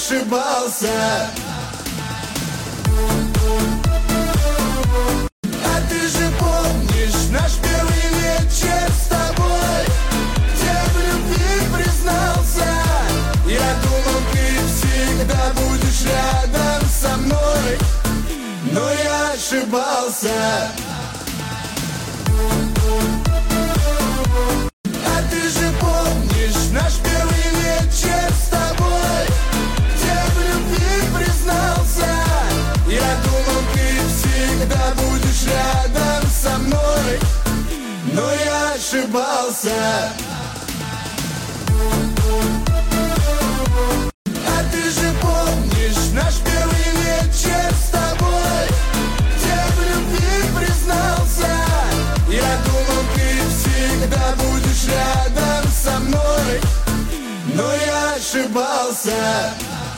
ошибался. А ты же помнишь наш первый вечер с тобой, где в любви признался. Я думал, ты всегда будешь рядом со мной, но я ошибался. А ты же помнишь наш первый вечер с тобой, где в любви признался. Я думал, ты всегда будешь рядом со мной, но я ошибался. А ты же помнишь наш первый вечер с тобой, где в любви признался. Я думал, ты всегда будешь рядом со мной, но я ошибался.